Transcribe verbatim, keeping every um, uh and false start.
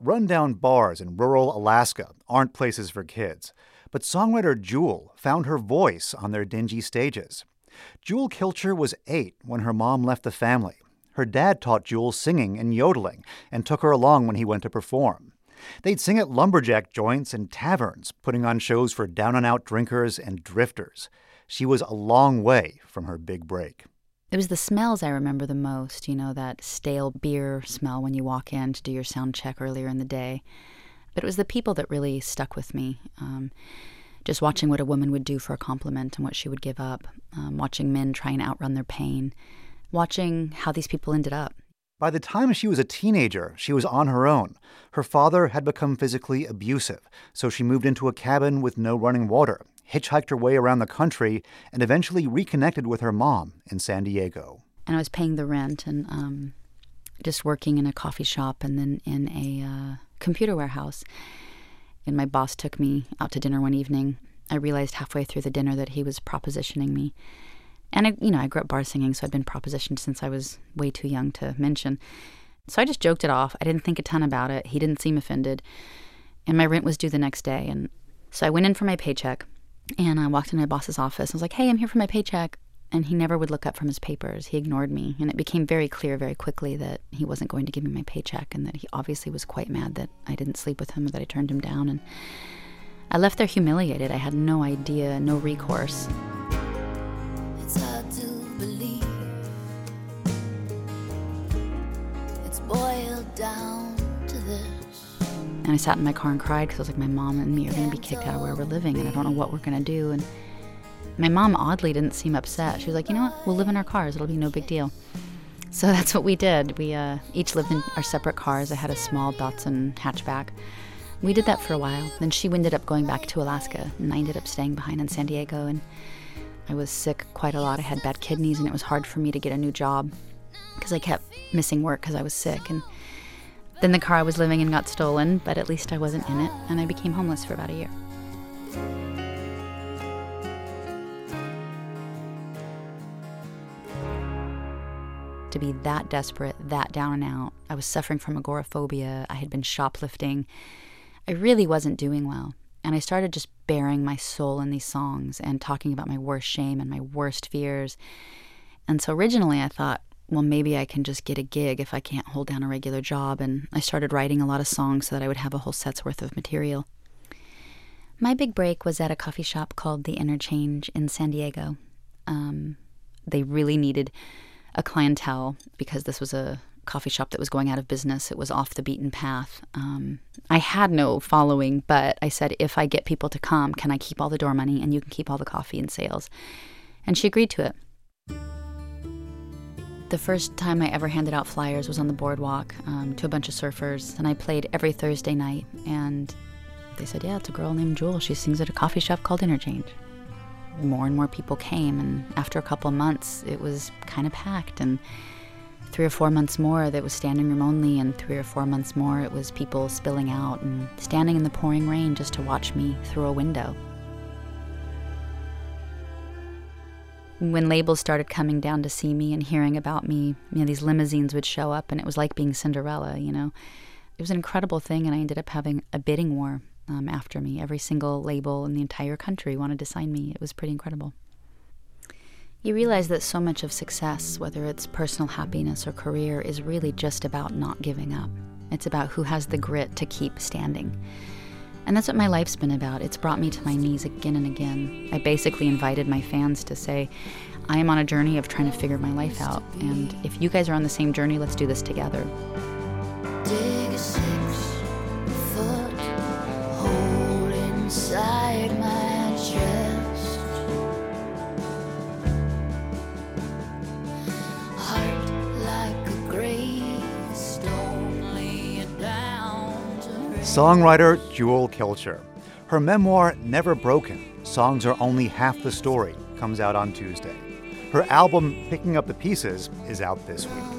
Rundown bars in rural Alaska aren't places for kids, but songwriter Jewel found her voice on their dingy stages. Jewel Kilcher was eight when her mom left the family. Her dad taught Jewel singing and yodeling and took her along when he went to perform. They'd sing at lumberjack joints and taverns, putting on shows for down-and-out drinkers and drifters. She was a long way from her big break. It was the smells I remember the most, you know, that stale beer smell when you walk in to do your sound check earlier in the day. But it was the people that really stuck with me. Um, just watching what a woman would do for a compliment and what she would give up. Um, watching men try and outrun their pain. Watching how these people ended up. By the time she was a teenager, she was on her own. Her father had become physically abusive, so she moved into a cabin with no running water, hitchhiked her way around the country, and eventually reconnected with her mom in San Diego. And I was paying the rent and um, just working in a coffee shop and then in a uh, computer warehouse. And my boss took me out to dinner one evening. I realized halfway through the dinner that he was propositioning me. And, I, you know, I grew up bar singing, so I'd been propositioned since I was way too young to mention. So I just joked it off. I didn't think a ton about it. He didn't seem offended. And my rent was due the next day. And so I went in for my paycheck, and I walked into my boss's office. I was like, hey, I'm here for my paycheck. And he never would look up from his papers. He ignored me. And it became very clear very quickly that he wasn't going to give me my paycheck and that he obviously was quite mad that I didn't sleep with him or that I turned him down. And I left there humiliated. I had no idea, no recourse. It's hard to believe it's boiled down to this. And I sat in my car and cried because I was like, my mom and me are going to be kicked out of where we're living and I don't know what we're going to do. And my mom oddly didn't seem upset. She was like, you know what, we'll live in our cars. It'll be no big deal. So that's what we did. We uh, each lived in our separate cars. I had a small Datsun hatchback. We did that for a while. Then she ended up going back to Alaska and I ended up staying behind in San Diego. And I was sick quite a lot. I had bad kidneys, and it was hard for me to get a new job because I kept missing work because I was sick. And then the car I was living in got stolen, but at least I wasn't in it, and I became homeless for about a year. To be that desperate, that down and out, I was suffering from agoraphobia. I had been shoplifting. I really wasn't doing well. And I started just bearing my soul in these songs and talking about my worst shame and my worst fears. And so originally I thought, well, maybe I can just get a gig if I can't hold down a regular job. And I started writing a lot of songs so that I would have a whole set's worth of material. My big break was at a coffee shop called The Interchange in San Diego. Um, they really needed a clientele because this was a coffee shop that was going out of business. It was off the beaten path. Um, I had no following, but I said, if I get people to come, can I keep all the door money and you can keep all the coffee and sales? And she agreed to it. The first time I ever handed out flyers was on the boardwalk um, to a bunch of surfers, and I played every Thursday night. And they said, yeah, it's a girl named Jewel. She sings at a coffee shop called Interchange. More and more people came, and after a couple of months, it was kind of packed. And three or four months more, that was standing room only, and three or four months more, it was people spilling out and standing in the pouring rain just to watch me through a window. When labels started coming down to see me and hearing about me, you know, these limousines would show up, and it was like being Cinderella, you know. It was an incredible thing, and I ended up having a bidding war um, after me. Every single label in the entire country wanted to sign me. It was pretty incredible. You realize that so much of success, whether it's personal happiness or career, is really just about not giving up. It's about who has the grit to keep standing. And that's what my life's been about. It's brought me to my knees again and again. I basically invited my fans to say, I am on a journey of trying to figure my life out. And if you guys are on the same journey, let's do this together. Dig a six-foot hole inside my chest. Heart like a gravestone, lay it down to rest. Songwriter Jewel Kilcher. Her memoir, Never Broken, Songs Are Only Half the Story, comes out on Tuesday. Her album, Picking Up the Pieces, is out this week.